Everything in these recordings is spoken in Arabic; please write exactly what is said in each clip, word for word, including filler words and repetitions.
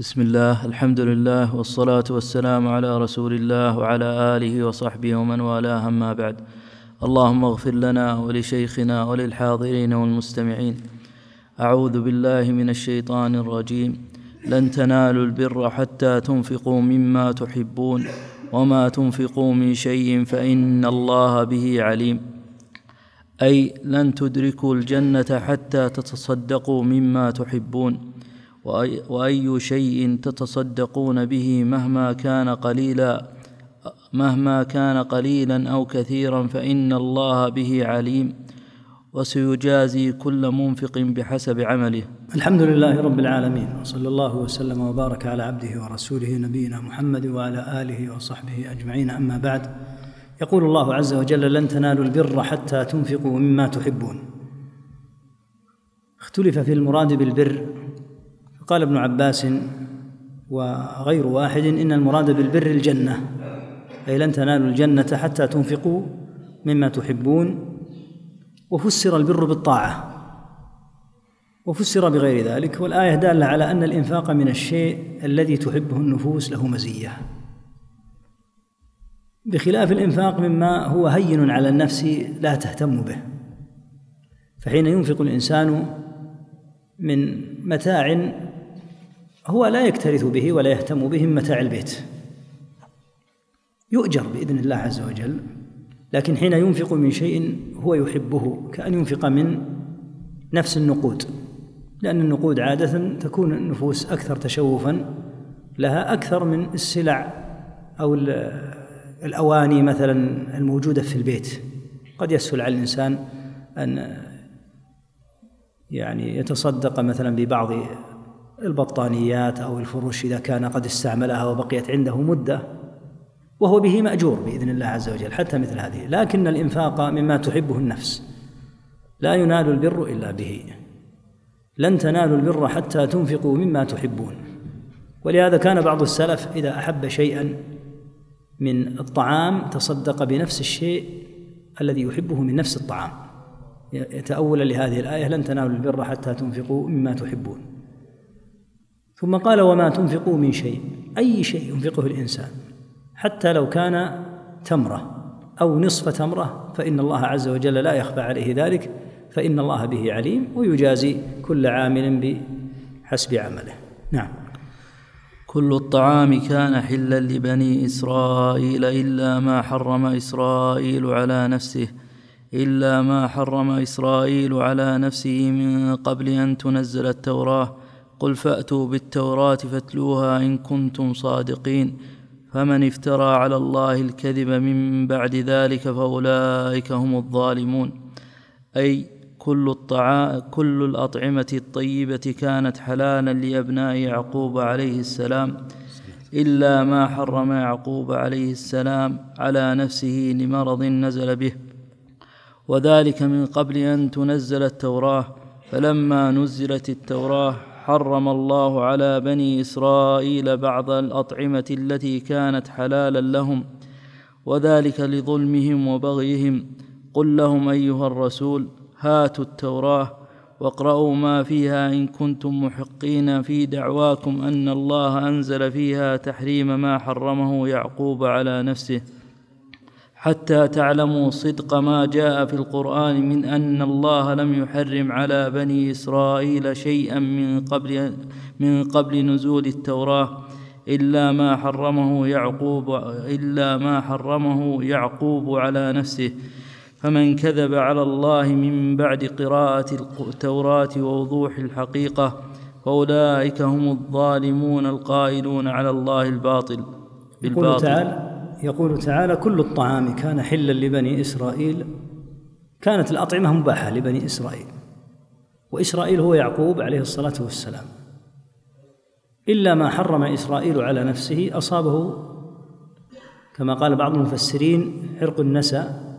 بسم الله، الحمد لله، والصلاة والسلام على رسول الله وعلى آله وصحبه ومن والاه، أما بعد. اللهم اغفر لنا ولشيخنا وللحاضرين والمستمعين. أعوذ بالله من الشيطان الرجيم. لن تنالوا البر حتى تنفقوا مما تحبون وما تنفقوا من شيء فإن الله به عليم. أي لن تدركوا الجنة حتى تتصدقوا مما تحبون، وأي شيء تتصدقون به مهما كان قليلا مهما كان قليلا أو كثيرا فإن الله به عليم، وسيجازي كل منفق بحسب عمله. الحمد لله رب العالمين، وصلى الله وسلم وبارك على عبده ورسوله نبينا محمد وعلى آله وصحبه أجمعين، أما بعد. يقول الله عز وجل: لن تنالوا البر حتى تنفقوا مما تحبون. اختلف في المراد بالبر، قال ابن عباس وغير واحد إن المراد بالبر الجنة، أي لن تنالوا الجنة حتى تنفقوا مما تحبون. وفسر البر بالطاعة، وفسر بغير ذلك، والآية دالة على أن الإنفاق من الشيء الذي تحبه النفوس له مزية، بخلاف الإنفاق مما هو هين على النفس لا تهتم به. فحين ينفق الإنسان من متاع هو لا يكترث به ولا يهتم به من متاع البيت يؤجر بإذن الله عز وجل، لكن حين ينفق من شيء هو يحبه كأن ينفق من نفس النقود، لأن النقود عادة تكون النفوس أكثر تشوفا لها أكثر من السلع أو الأواني مثلا الموجودة في البيت. قد يسهل على الإنسان أن يعني يتصدق مثلا ببعض البطانيات أو الفروش إذا كان قد استعملها وبقيت عنده مدة، وهو به مأجور بإذن الله عز وجل حتى مثل هذه. لكن الإنفاق مما تحبه النفس لا ينال البر إلا به. لن تنالوا البر حتى تنفقوا مما تحبون. ولهذا كان بعض السلف إذا أحب شيئا من الطعام تصدق بنفس الشيء الذي يحبه من نفس الطعام، يتأول لهذه الآية: لن تنالوا البر حتى تنفقوا مما تحبون. ثم قال: وما تنفقوا من شيء، أي شيء ينفقه الإنسان حتى لو كان تمرة أو نصف تمرة فإن الله عز وجل لا يخفى عليه ذلك، فإن الله به عليم، ويجازي كل عامل بحسب عمله. نعم. كل الطعام كان حلا لبني إسرائيل إلا ما حرم إسرائيل على نفسه إلا ما حرم إسرائيل على نفسه من قبل أن تنزل التوراة. قل فأتوا بالتوراة فاتلوها إن كنتم صادقين. فمن افترى على الله الكذب من بعد ذلك فأولئك هم الظالمون. أي كل الطعام كل الأطعمة الطيبة كانت حلالا لأبناء يعقوب عليه السلام إلا ما حرم يعقوب عليه السلام على نفسه لمرض نزل به، وذلك من قبل أن تنزل التوراة. فلما نزلت التوراة حرم الله على بني إسرائيل بعض الأطعمة التي كانت حلالا لهم، وذلك لظلمهم وبغيهم. قل لهم أيها الرسول: هاتوا التوراة واقرأوا ما فيها إن كنتم محقين في دعواكم أن الله أنزل فيها تحريم ما حرمه يعقوب على نفسه، حتى تعلموا صدق ما جاء في القرآن من أن الله لم يحرم على بني إسرائيل شيئا من قبل من قبل نزول التوراة إلا ما حرمه يعقوب إلا ما حرمه يعقوب على نفسه. فمن كذب على الله من بعد قراءة التوراة ووضوح الحقيقة فأولئك هم الظالمون القائلون على الله الباطل بالباطل. تعالى يقول تعالى: كل الطعام كان حلا لبني إسرائيل. كانت الأطعمة مباحة لبني إسرائيل، وإسرائيل هو يعقوب عليه الصلاة والسلام، إلا ما حرم إسرائيل على نفسه أصابه كما قال بعض المفسرين حرق النسى،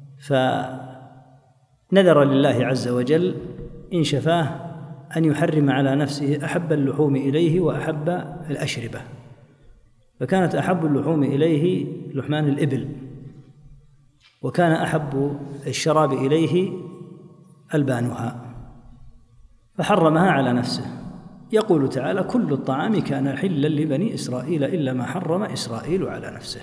فنذر لله عز وجل إن شفاه أن يحرم على نفسه أحب اللحوم إليه وأحب الأشربة، فكانت أحب اللحوم إليه لحمان الإبل، وكان أحب الشراب إليه ألبانها، فحرمها على نفسه. يقول تعالى: كل الطعام كان حلا لبني إسرائيل إلا ما حرم إسرائيل على نفسه.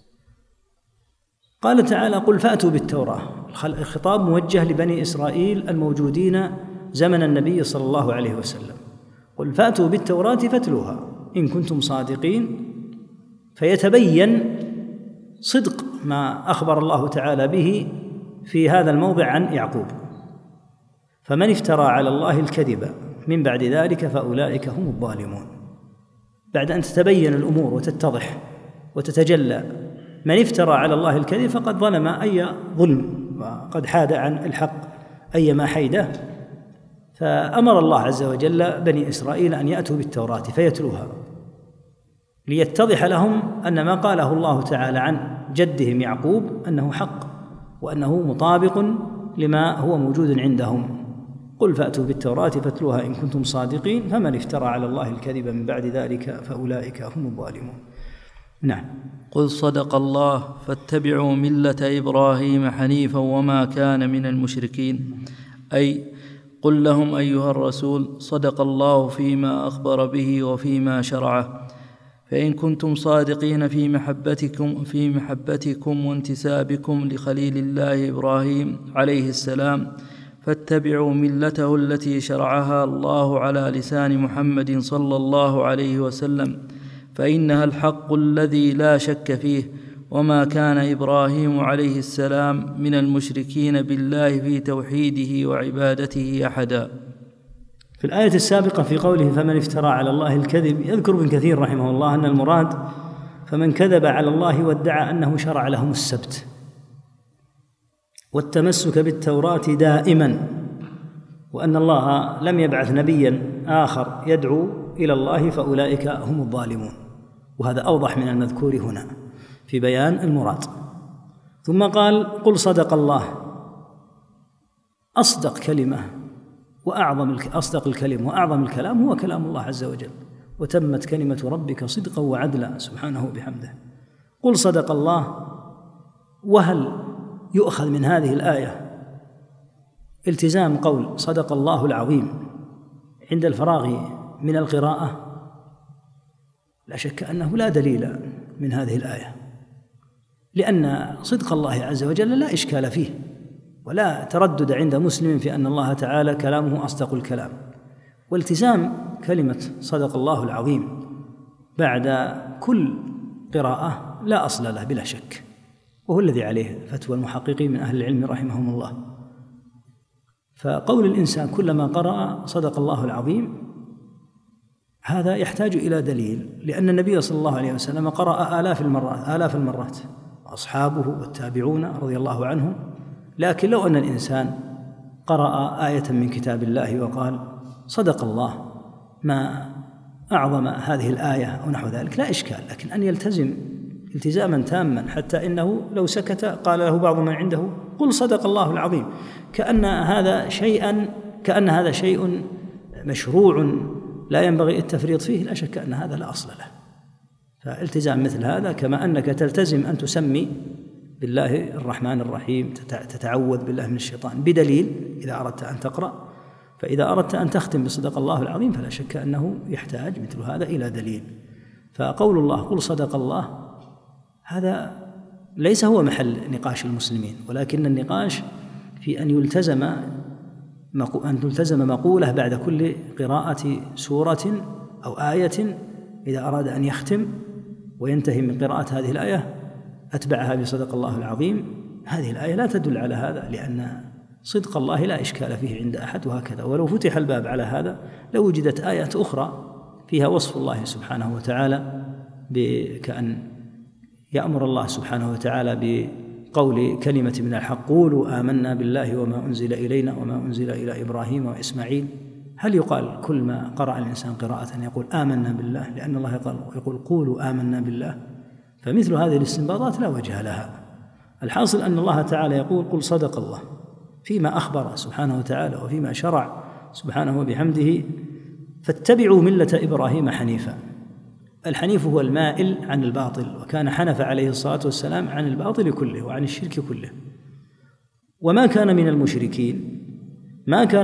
قال تعالى: قل فأتوا بالتوراة. الخطاب موجه لبني إسرائيل الموجودين زمن النبي صلى الله عليه وسلم. قل فأتوا بالتوراة فاتلوها إن كنتم صادقين، فيتبين صدق ما أخبر الله تعالى به في هذا الموضع عن يعقوب. فمن افترى على الله الكذب من بعد ذلك فأولئك هم الظالمون. بعد أن تتبين الأمور وتتضح وتتجلى من افترى على الله الكذب فقد ظلم أي ظلم وقد حاد عن الحق أيما حيدة. فأمر الله عز وجل بني إسرائيل أن يأتوا بالتوراة فيتلوها ليتضح لهم أن ما قاله الله تعالى عن جدهم يعقوب أنه حق وأنه مطابق لما هو موجود عندهم. قل فأتوا بالتوراة فاتلوها إن كنتم صادقين فمن افترى على الله الكذب من بعد ذلك فأولئك هم الظالمون. نعم. قل صدق الله فاتبعوا ملة إبراهيم حنيفا وما كان من المشركين. أي قل لهم أيها الرسول: صدق الله فيما أخبر به وفيما شرعه، فإن كنتم صادقين في محبتكم في محبتكم وانتسابكم لخليل الله إبراهيم عليه السلام فاتبعوا ملته التي شرعها الله على لسان محمد صلى الله عليه وسلم، فإنها الحق الذي لا شك فيه، وما كان إبراهيم عليه السلام من المشركين بالله في توحيده وعبادته أحدا. في الآية السابقة في قوله فمن افترى على الله الكذب يذكر ابن كثير رحمه الله أن المراد فمن كذب على الله وادعى أنه شرع لهم السبت والتمسك بالتوراة دائما، وأن الله لم يبعث نبيا آخر يدعو إلى الله فأولئك هم الظالمون. وهذا أوضح من المذكور هنا في بيان المراد. ثم قال: قل صدق الله. أصدق كلمة وأعظم أصدق الكلم وأعظم الكلام هو كلام الله عز وجل، وتمت كلمة ربك صدقا وعدلا سبحانه بحمده. قل صدق الله. وهل يؤخذ من هذه الآية التزام قول صدق الله العظيم عند الفراغ من القراءة؟ لا شك أنه لا دليل من هذه الآية، لأن صدق الله عز وجل لا إشكال فيه ولا تردد عند مسلم في أن الله تعالى كلامه أصدق الكلام. والتزام كلمة صدق الله العظيم بعد كل قراءة لا أصل له بلا شك، وهو الذي عليه فتوى المحققين من أهل العلم رحمهم الله. فقول الإنسان كلما قرأ صدق الله العظيم هذا يحتاج إلى دليل، لأن النبي صلى الله عليه وسلم قرأ آلاف المرات آلاف المرات وأصحابه والتابعون رضي الله عنهم. لكن لو أن الإنسان قرأ آية من كتاب الله وقال صدق الله ما أعظم هذه الآية أو نحو ذلك لا إشكال، لكن أن يلتزم التزاما تاما حتى إنه لو سكت قال له بعض من عنده قل صدق الله العظيم، كأن هذا شيئا كأن هذا شيء مشروع لا ينبغي التفريط فيه، لا شك أن هذا لا أصل له. فالتزام مثل هذا كما أنك تلتزم أن تسمي بالله الرحمن الرحيم، تتعوذ بالله من الشيطان بدليل إذا أردت أن تقرأ، فإذا أردت أن تختم بصدق الله العظيم فلا شك أنه يحتاج مثل هذا إلى دليل. فقول الله قل صدق الله هذا ليس هو محل نقاش المسلمين، ولكن النقاش في أن يلتزم أن تلتزم مقولة بعد كل قراءة سورة أو آية، إذا أراد أن يختم وينتهي من قراءة هذه الآية أتبعها بصدق الله العظيم. هذه الآية لا تدل على هذا، لأن صدق الله لا إشكال فيه عند أحد، وهكذا ولو فتح الباب على هذا لو وجدت آية أخرى فيها وصف الله سبحانه وتعالى بكأن يأمر الله سبحانه وتعالى بقول كلمة من الحق قولوا آمنا بالله وما أنزل إلينا وما أنزل إلى إبراهيم وإسماعيل. هل يقال كل ما قرأ الإنسان قراءة يقول آمنا بالله؟ لأن الله يقول قولوا آمنا بالله. فمثل هذه الاستنباطات لا وجه لها. الحاصل أن الله تعالى يقول قل صدق الله فيما أخبر سبحانه وتعالى وفيما شرع سبحانه وبحمده، فاتبعوا ملة إبراهيم حنيفا. الحنيف هو المائل عن الباطل، وكان حنف عليه الصلاة والسلام عن الباطل كله وعن الشرك كله، وما كان من المشركين. ما كان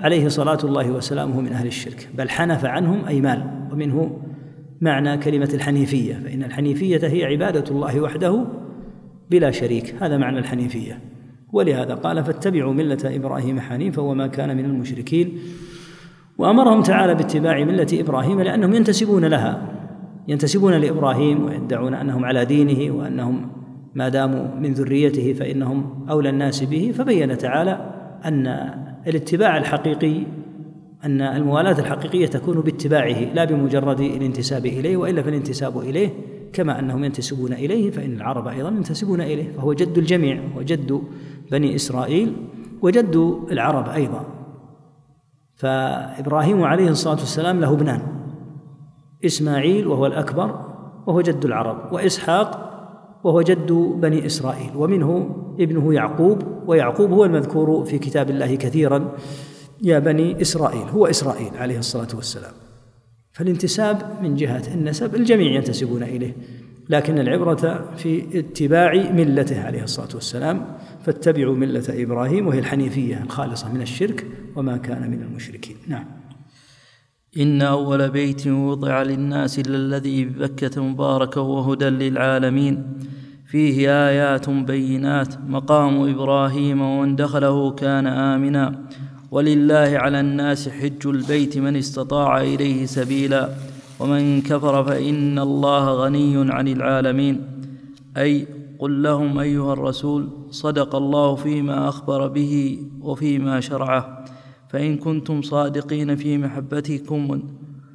عليه صلاة الله وسلامه من أهل الشرك، بل حنف عنهم أي مال، ومنه معنى كلمة الحنيفية، فإن الحنيفية هي عبادة الله وحده بلا شريك، هذا معنى الحنيفية. ولهذا قال فاتبعوا ملة إبراهيم حنيفا وما كان من المشركين، وأمرهم تعالى باتباع ملة إبراهيم لأنهم ينتسبون لها، ينتسبون لإبراهيم ويدعون أنهم على دينه وأنهم ما داموا من ذريته فإنهم أولى الناس به. فبين تعالى أن الاتباع الحقيقي، أن الموالاة الحقيقية تكون باتباعه لا بمجرد الانتساب إليه، وإلا فالانتساب إليه كما أنهم ينتسبون إليه فإن العرب أيضا ينتسبون إليه، فهو جد الجميع وجد بني إسرائيل وجد العرب أيضا. فإبراهيم عليه الصلاة والسلام له ابنان، إسماعيل وهو الأكبر وهو جد العرب، وإسحاق وهو جد بني إسرائيل، ومنه ابنه يعقوب، ويعقوب هو المذكور في كتاب الله كثيرا يا بني إسرائيل، هو إسرائيل عليه الصلاة والسلام. فالانتساب من جهة النسب الجميع ينتسبون إليه، لكن العبرة في اتباع ملته عليه الصلاة والسلام، فاتبعوا ملة إبراهيم وهي الحنيفية الخالصة من الشرك وما كان من المشركين. نعم. إن أول بيت وضع للناس للذي ببكة مباركا وهدى للعالمين فيه آيات بينات مقام إبراهيم ومن دخله كان آمنا ولله على الناس حج البيت من استطاع إليه سبيلا ومن كفر فإن الله غني عن العالمين. أي قل لهم أيها الرسول صدق الله فيما أخبر به وفيما شرعه، فإن كنتم صادقين في محبتكم.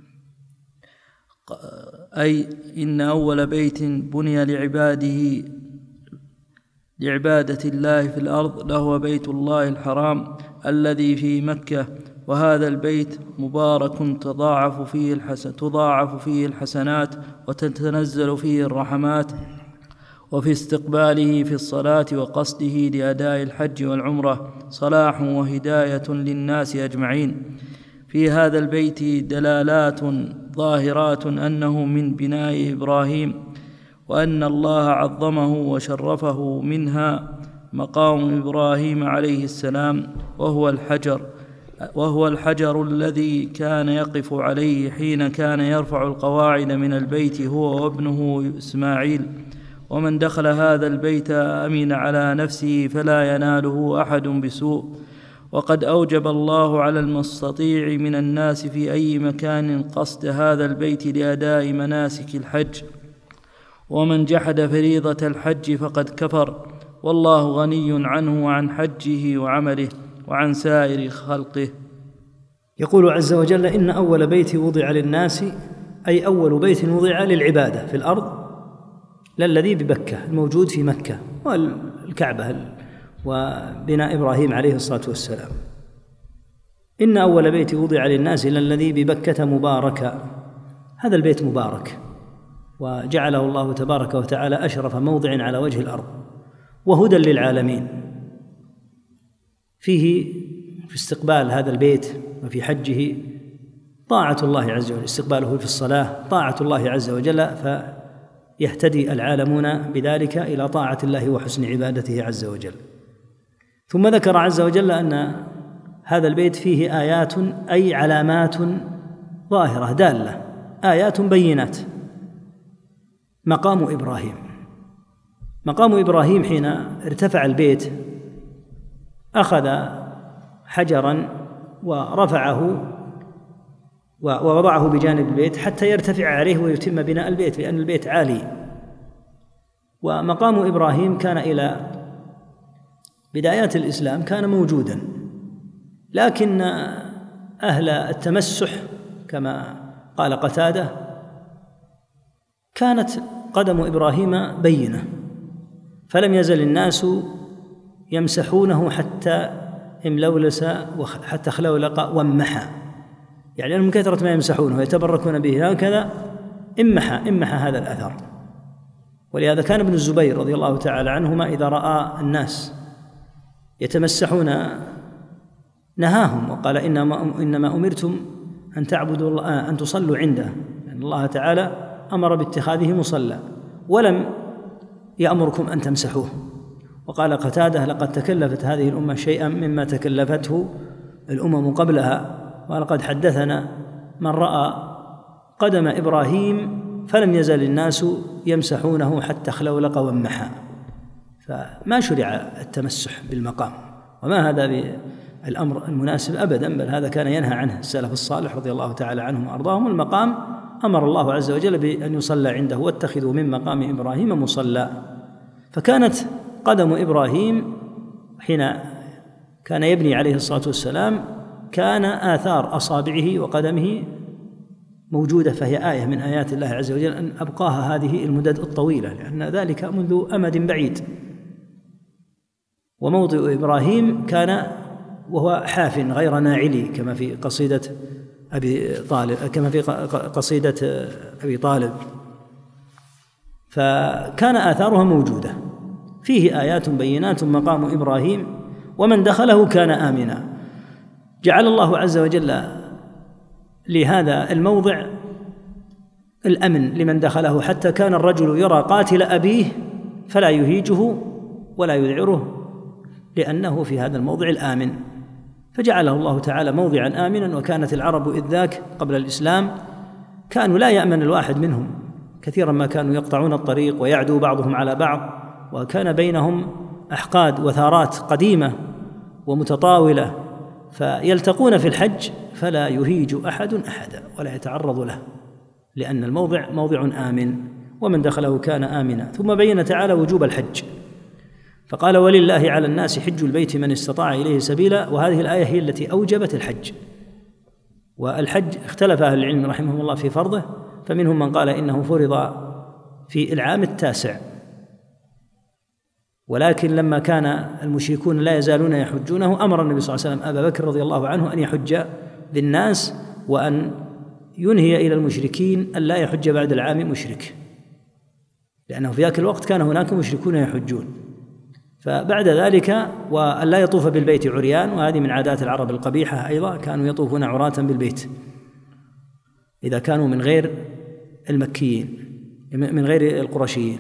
أي إن أول بيت بني لعباده لعبادة الله في الأرض لهو بيت الله الحرام الذي في مكة، وهذا البيت مبارك تضاعف فيه الحسن تضاعف فيه الحسنات وتتنزل فيه الرحمات، وفي استقباله في الصلاة وقصده لأداء الحج والعمرة صلاح وهداية للناس أجمعين. في هذا البيت دلالات ظاهرات أنه من بناء إبراهيم، وأن الله عظمه وشرفه، منها مقام إبراهيم عليه السلام وهو الحجر وهو الحجر الذي كان يقف عليه حين كان يرفع القواعد من البيت هو وابنه إسماعيل. ومن دخل هذا البيت أمن على نفسه فلا يناله أحد بسوء. وقد أوجب الله على المستطيع من الناس في أي مكان قصد هذا البيت لأداء مناسك الحج، ومن جحد فريضة الحج فقد كفر، والله غني عنه وعن حجه وعمله وعن سائر خلقه. يقول عز وجل إن أول بيت وضع للناس، أي أول بيت وضع للعبادة في الأرض للذي ببكة الموجود في مكة والكعبة وبناء إبراهيم عليه الصلاة والسلام. إن أول بيت وضع للناس للذي ببكة مباركا، هذا البيت مبارك وجعله الله تبارك وتعالى أشرف موضع على وجه الأرض وهدى للعالمين. فيه في استقبال هذا البيت وفي حجه طاعة الله عز وجل، استقباله في الصلاة طاعة الله عز وجل، فيهتدي العالمون بذلك إلى طاعة الله وحسن عبادته عز وجل. ثم ذكر عز وجل أن هذا البيت فيه آيات، أي علامات ظاهرة دالة، آيات بينات. مقام إبراهيم، مقام إبراهيم حين ارتفع البيت أخذ حجرا ورفعه ووضعه بجانب البيت حتى يرتفع عليه ويتم بناء البيت، لأن البيت عالي. ومقام إبراهيم كان إلى بدايات الإسلام كان موجودا، لكن أهل التمسح كما قال قتادة كانت قدم إبراهيم بينة، فلم يزل الناس يمسحونه حتى املولس وحتى خلولق وامحى، يعني من كثرة ما يمسحونه ويتبركون به هكذا امحى امحى هذا الأثر. ولهذا كان ابن الزبير رضي الله تعالى عنهما إذا رأى الناس يتمسحون نهاهم وقال إنما إنما أمرتم أن تعبدوا الله أن تصلوا عنده، لأن الله تعالى أمر باتخاذه مصلى ولم يأمركم أن تمسحوه. وقال قتادة لقد تكلفت هذه الأمة شيئا مما تكلفته الأمم قبلها. ولقد حدثنا من رأى قدم إبراهيم فلم يزل الناس يمسحونه حتى اخلولق وامحى. فما شرع التمسح بالمقام، وما هذا بالأمر المناسب أبدا، بل هذا كان ينهى عنه السلف الصالح رضي الله تعالى عنهم وأرضاهم. المقام أمر الله عز وجل بأن يصلى عنده، واتخذوا من مقام إبراهيم مصلى. فكانت قدم إبراهيم حين كان يبني عليه الصلاة والسلام كان آثار أصابعه وقدمه موجودة، فهي آية من آيات الله عز وجل أن أبقاها هذه المدد الطويلة، لأن ذلك منذ أمد بعيد. وموضع إبراهيم كان وهو حاف غير ناعلي، كما في قصيدة أبي طالب كما في قصيدة أبي طالب. فكان آثارها موجودة، فيه آيات بينات مقام إبراهيم ومن دخله كان آمنا. جعل الله عز وجل لهذا الموضع الأمن لمن دخله، حتى كان الرجل يرى قاتل أبيه فلا يهيجه ولا يذعره، لأنه في هذا الموضع الآمن. فجعله الله تعالى موضعا آمنا. وكانت العرب إذ ذاك قبل الإسلام كانوا لا يأمن الواحد منهم، كثيرا ما كانوا يقطعون الطريق ويعدو بعضهم على بعض، وكان بينهم أحقاد وثارات قديمة ومتطاولة، فيلتقون في الحج فلا يهيج أحد أحدا ولا يتعرض له، لأن الموضع موضع آمن ومن دخله كان آمنا. ثم بين تعالى وجوب الحج، فقال ولله على الناس حج البيت من استطاع إليه سبيلا، وهذه الآية هي التي أوجبت الحج. والحج اختلف أهل العلم رحمهم الله في فرضه، فمنهم من قال إنه فرض في العام التاسع، ولكن لما كان المشركون لا يزالون يحجونه أمر النبي صلى الله عليه وسلم أبا بكر رضي الله عنه أن يحج بالناس، وأن ينهي إلى المشركين أن لا يحج بعد العام مشرك، لأنه في ذاك الوقت كان هناك مشركون يحجون. فبعد ذلك وأن لا يطوف بالبيت عريان، وهذه من عادات العرب القبيحة أيضا، كانوا يطوفون عراة بالبيت إذا كانوا من غير المكيين من غير القرشيين.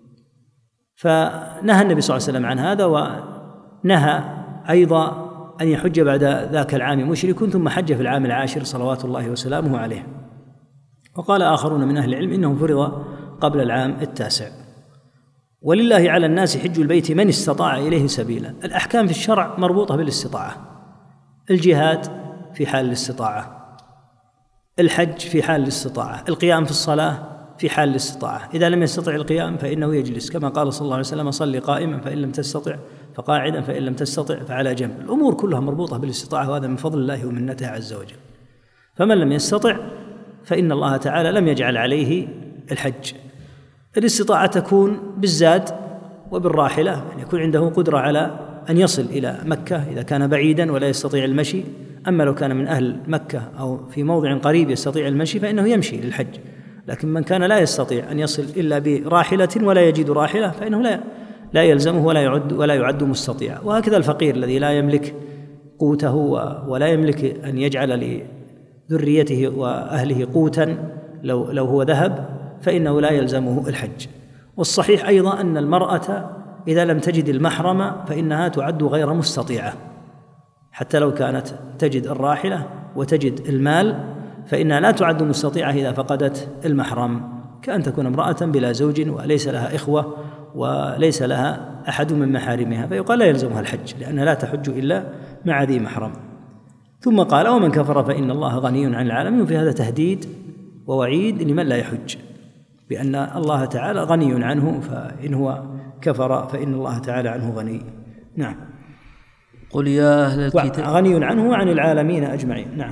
فنهى النبي صلى الله عليه وسلم عن هذا، ونهى أيضا أن يحج بعد ذاك العام مشرك، ثم حج في العام العاشر صلوات الله وسلامه عليه. وقال آخرون من أهل العلم إنه فرض قبل العام التاسع. ولله على الناس حج البيت من استطاع إليه سبيلا. الأحكام في الشرع مربوطة بالاستطاعة، الجهاد في حال الاستطاعة، الحج في حال الاستطاعة، القيام في الصلاة في حال الاستطاعة. إذا لم يستطع القيام فإنه يجلس، كما قال صلى الله عليه وسلم صل قائما فإن لم تستطع فقاعدا فإن لم تستطع فعلى جنب. الأمور كلها مربوطة بالاستطاعة، وهذا من فضل الله ومنته عز وجل. فمن لم يستطع فإن الله تعالى لم يجعل عليه الحج. الاستطاعة تكون بالزاد وبالراحلة، يعني يكون عنده قدرة على أن يصل إلى مكة إذا كان بعيدا ولا يستطيع المشي. أما لو كان من أهل مكة أو في موضع قريب يستطيع المشي فإنه يمشي للحج. لكن من كان لا يستطيع أن يصل إلا براحلة ولا يجد راحلة فإنه لا لا يلزمه ولا يعد ولا يعد مستطيعا. وهكذا الفقير الذي لا يملك قوته ولا يملك أن يجعل لذريته وأهله قوتا لو لو هو ذهب فإنه لا يلزمه الحج. والصحيح أيضا أن المرأة إذا لم تجد المحرم فإنها تعد غير مستطيعة، حتى لو كانت تجد الراحلة وتجد المال فإنها لا تعد مستطيعة إذا فقدت المحرم، كأن تكون امرأة بلا زوج وليس لها إخوة وليس لها أحد من محارمها، فيقال لا يلزمها الحج لأنها لا تحج إلا مع ذي محرم. ثم قال ومن كفر فإن الله غني عن العالمين. وفي هذا تهديد ووعيد لمن لا يحج، بأن الله تعالى غني عنه، فإن هو كفر فإن الله تعالى عنه غني. نعم. قل يا أهل الكتاب غني عنه وعن العالمين أجمعين. نعم.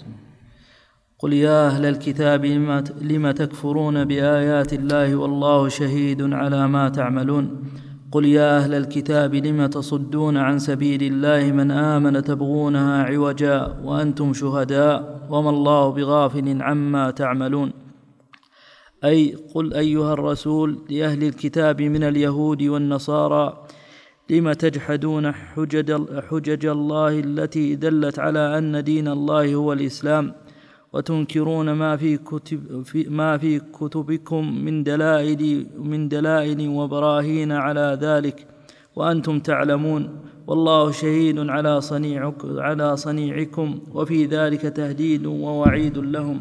قل يا أهل الكتاب لم تكفرون بآيات الله والله شهيد على ما تعملون. قل يا أهل الكتاب لم تصدون عن سبيل الله من آمن تبغونها عوجا وأنتم شهداء وما الله بغافل عما تعملون. أي قل أيها الرسول لأهل الكتاب من اليهود والنصارى لم تجحدون حجج, حجج الله التي دلت على أن دين الله هو الإسلام، وتنكرون ما في كتب في ما في كتبكم من دلائل من دلائل وبراهين على ذلك وأنتم تعلمون. والله شهيد على صنيعكم, على صنيعكم وفي ذلك تهديد ووعيد لهم.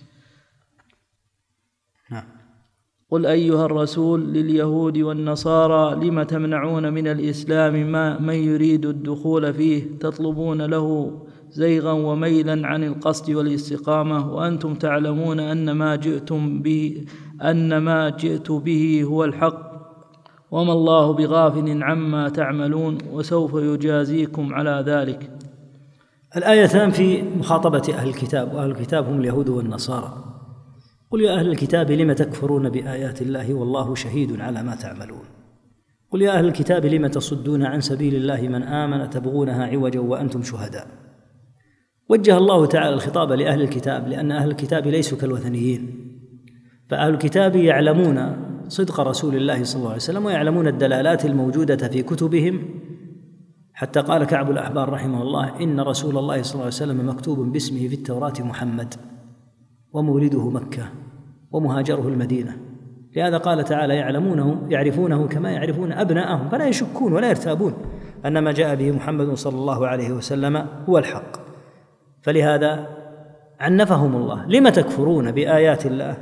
نعم. قل أيها الرسول لليهود والنصارى لم تمنعون من الإسلام ما من يريد الدخول فيه تطلبون له زيغا وميلا عن القصد والاستقامة وأنتم تعلمون أن ما جئتم به أن ما جئت به هو الحق وما الله بغافل عما تعملون وسوف يجازيكم على ذلك. الآيتان في مخاطبة أهل الكتاب، وأهل الكتاب هم اليهود والنصارى. قل يا أهل الكتاب لم تكفرون بآيات الله والله شهيد على ما تعملون. قل يا أهل الكتاب لم تصدون عن سبيل الله من آمن تبغونها عوجا وأنتم شهداء. وجه الله تعالى الخطاب لأهل الكتاب لأن أهل الكتاب ليسوا كالوثنيين، فأهل الكتاب يعلمون صدق رسول الله صلى الله عليه وسلم ويعلمون الدلالات الموجودة في كتبهم، حتى قال كعب الأحبار رحمه الله إن رسول الله صلى الله عليه وسلم مكتوب باسمه في التوراة محمد ومولده مكة ومهاجره المدينة. لهذا قال تعالى يعلمونه يعرفونه كما يعرفون أبناءهم، فلا يشكون ولا يرتابون أن ما جاء به محمد صلى الله عليه وسلم هو الحق. فلهذا عنفهم الله لم تكفرون بآيات الله،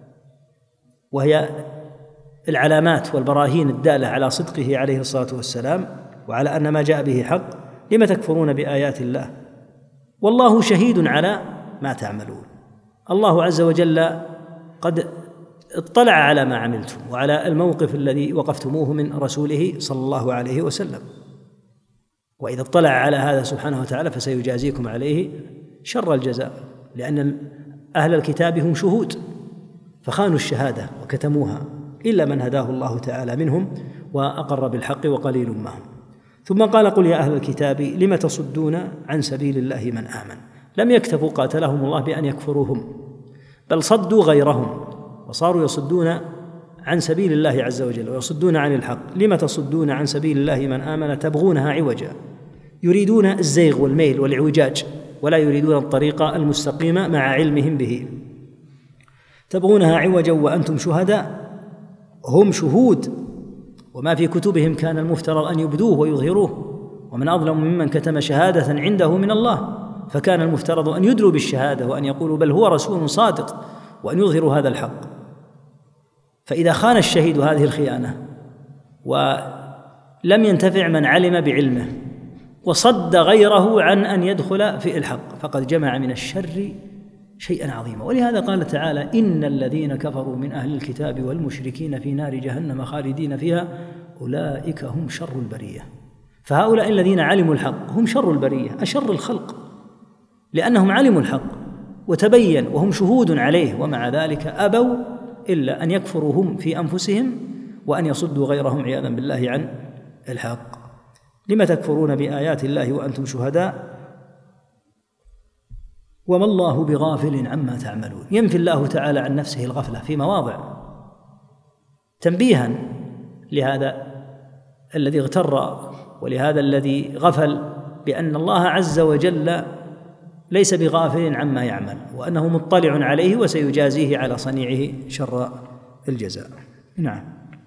وهي العلامات والبراهين الدالة على صدقه عليه الصلاة والسلام وعلى أن ما جاء به حق. لم تكفرون بآيات الله والله شهيد على ما تعملون. الله عز وجل قد اطلع على ما عملتم وعلى الموقف الذي وقفتموه من رسوله صلى الله عليه وسلم، وإذا اطلع على هذا سبحانه وتعالى فسيجازيكم عليه شر الجزاء، لأن أهل الكتاب هم شهود فخانوا الشهادة وكتموها إلا من هداه الله تعالى منهم وأقر بالحق وقليل ما هم. ثم قال قل يا أهل الكتاب لم تصدون عن سبيل الله من آمن. لم يكتفوا قاتلهم الله بأن يكفروهم، بل صدوا غيرهم وصاروا يصدون عن سبيل الله عز وجل ويصدون عن الحق. لم تصدون عن سبيل الله من آمن تبغونها عوجا، يريدون الزيغ والميل والإعوجاج ولا يريدون الطريق المستقيم مع علمهم به. تبغونها عوجا وأنتم شهداء، هم شهود، وما في كتبهم كان المفترض أن يبدوه ويظهروه، ومن أظلم ممن كتم شهادة عنده من الله، فكان المفترض أن يدلوا بالشهادة وأن يقولوا بل هو رسول صادق وأن يظهروا هذا الحق. فإذا خان الشهيد هذه الخيانة ولم ينتفع من علم بعلمه وصد غيره عن أن يدخل في الحق فقد جمع من الشر شيئا عظيما. ولهذا قال تعالى إن الذين كفروا من أهل الكتاب والمشركين في نار جهنم خالدين فيها أولئك هم شر البرية. فهؤلاء الذين علموا الحق هم شر البرية، أشر الخلق، لأنهم علموا الحق وتبين وهم شهود عليه، ومع ذلك أبوا إلا أن يكفروا هم في أنفسهم وأن يصدوا غيرهم عياذا بالله عن الحق. لم تكفرون بآيات الله وأنتم شهداء وما الله بغافل عما تعملون. ينفي الله تعالى عن نفسه الغفلة في مواضع تنبيها لهذا الذي اغتر ولهذا الذي غفل بأن الله عز وجل ليس بغافل عما يعمل، وأنه مطلع عليه وسيجازيه على صنيعه شر الجزاء. نعم.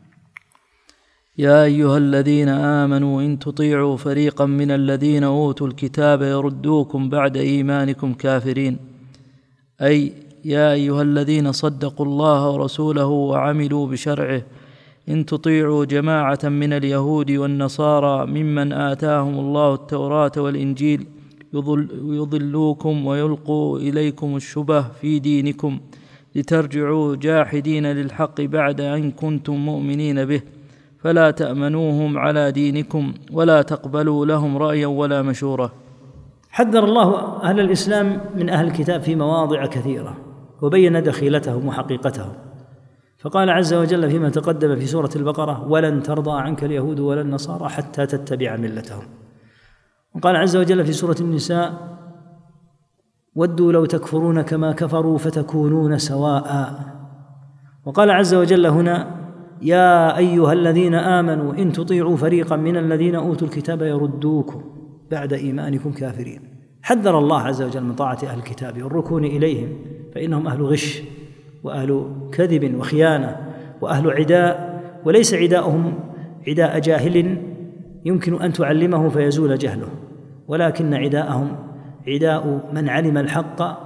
يا أيها الذين آمنوا إن تطيعوا فريقا من الذين أوتوا الكتاب يردوكم بعد إيمانكم كافرين، أي يا أيها الذين صدقوا الله ورسوله وعملوا بشرعه إن تطيعوا جماعة من اليهود والنصارى ممن آتاهم الله التوراة والإنجيل يضل يضلوكم ويلقوا إليكم الشبه في دينكم لترجعوا جاحدين للحق بعد أن كنتم مؤمنين به، فلا تأمنوهم على دينكم ولا تقبلوا لهم رأيا ولا مشورة. حذر الله أهل الإسلام من أهل الكتاب في مواضع كثيرة وبين دخيلتهم وحقيقتهم، فقال عز وجل فيما تقدم في سورة البقرة ولن ترضى عنك اليهود ولا النصارى حتى تتبع ملتهم. وقال عز وجل في سورة النساء ودوا لو تكفرون كما كفروا فتكونون سواء. وقال عز وجل هنا يا أيها الذين آمنوا إن تطيعوا فريقا من الذين أوتوا الكتاب يردوكم بعد إيمانكم كافرين. حذر الله عز وجل من طاعة أهل الكتاب والركون إليهم، فإنهم أهل غش وأهل كذب وخيانة وأهل عداء، وليس عداؤهم عداء جاهل يمكن أن تعلمه فيزول جهله، ولكن عداءهم عداء من علم الحق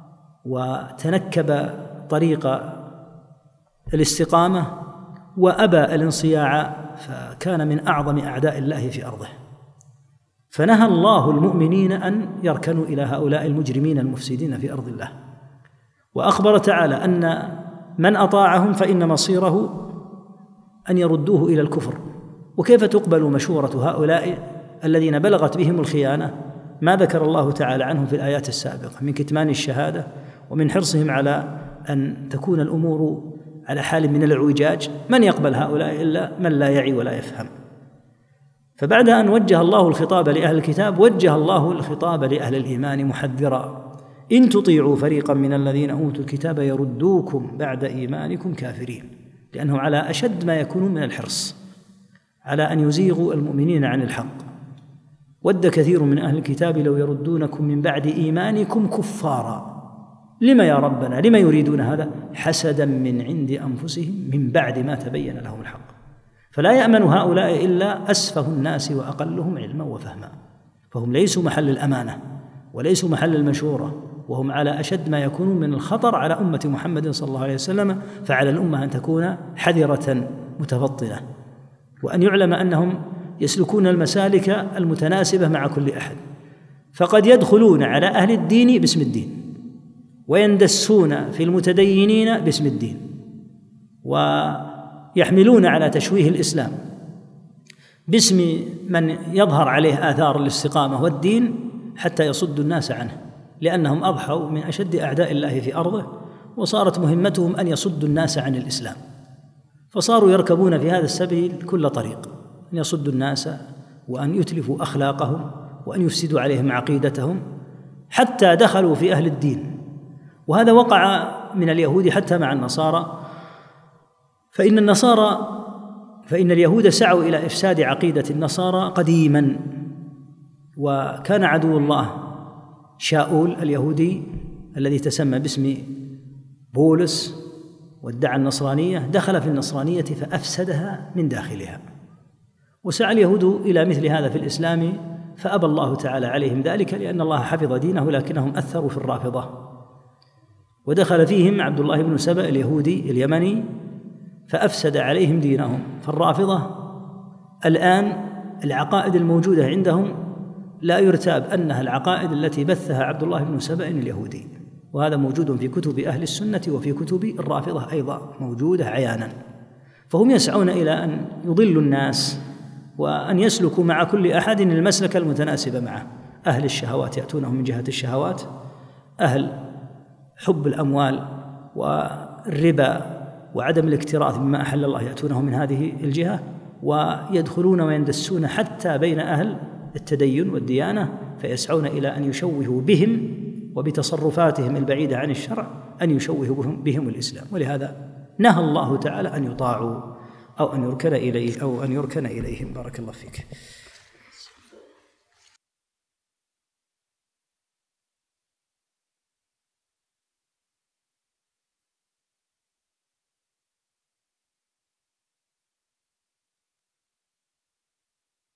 وتنكب طريق الاستقامة وأبى الانصياع، فكان من أعظم أعداء الله في أرضه. فنهى الله المؤمنين أن يركنوا إلى هؤلاء المجرمين المفسدين في أرض الله، وأخبر تعالى أن من أطاعهم فإن مصيره أن يردوه إلى الكفر. وكيف تقبل مشورة هؤلاء الذين بلغت بهم الخيانة ما ذكر الله تعالى عنهم في الآيات السابقة من كتمان الشهادة ومن حرصهم على أن تكون الأمور على حال من الاعوجاج؟ من يقبل هؤلاء إلا من لا يعي ولا يفهم. فبعد أن وجه الله الخطاب لأهل الكتاب وجه الله الخطاب لأهل الإيمان محذرا: إن تطيعوا فريقا من الذين أوتوا الكتاب يردوكم بعد إيمانكم كافرين، لأنهم على أشد ما يكونون من الحرص على أن يزيغوا المؤمنين عن الحق. ود كثير من أهل الكتاب لو يردونكم من بعد إيمانكم كفارا. لما يا ربنا؟ لما يريدون هذا؟ حسدا من عند أنفسهم من بعد ما تبين لهم الحق. فلا يأمن هؤلاء إلا أسفه الناس وأقلهم علما وفهما، فهم ليسوا محل الأمانة وليسوا محل المشورة، وهم على أشد ما يكونون من الخطر على أمة محمد صلى الله عليه وسلم. فعلى الأمة أن تكون حذرة متفطنة، وأن يعلم أنهم يسلكون المسالك المتناسبة مع كل أحد. فقد يدخلون على أهل الدين باسم الدين، ويندسون في المتدينين باسم الدين، ويحملون على تشويه الإسلام باسم من يظهر عليه آثار الاستقامة والدين حتى يصدوا الناس عنه، لأنهم أضحوا من أشد أعداء الله في أرضه، وصارت مهمتهم أن يصدوا الناس عن الإسلام. فصاروا يركبون في هذا السبيل كل طريق، أن يصدوا الناس وأن يتلفوا أخلاقهم وأن يفسدوا عليهم عقيدتهم، حتى دخلوا في أهل الدين. وهذا وقع من اليهود حتى مع النصارى. فإن النصارى فإن اليهود سعوا إلى إفساد عقيدة النصارى قديما، وكان عدو الله شاؤول اليهودي الذي تسمى باسم بولس وادعى النصرانية دخل في النصرانية فأفسدها من داخلها. وسعى اليهود إلى مثل هذا في الإسلام فأبى الله تعالى عليهم ذلك، لأن الله حفظ دينه، لكنهم أثروا في الرافضة. ودخل فيهم عبد الله بن سبأ اليهودي اليمني فأفسد عليهم دينهم. فالرافضة الآن العقائد الموجودة عندهم لا يرتاب أنها العقائد التي بثها عبد الله بن سبأ اليهودي، وهذا موجود في كتب أهل السنة وفي كتب الرافضة أيضا موجودة عيانا. فهم يسعون إلى أن يضلوا الناس وأن يسلكوا مع كل أحد المسلك المتناسب معه. أهل الشهوات يأتونهم من جهة الشهوات، أهل حب الأموال والربا وعدم الاكتراث بما أحل الله يأتونه من هذه الجهة، ويدخلون ويندسون حتى بين أهل التدين والديانة، فيسعون إلى أن يشوهوا بهم وبتصرفاتهم البعيدة عن الشرع أن يشوهوا بهم, بهم الإسلام. ولهذا نهى الله تعالى أن يطاعوا أو أن يركن إليه أو أن يركن إليهم. بارك الله فيك.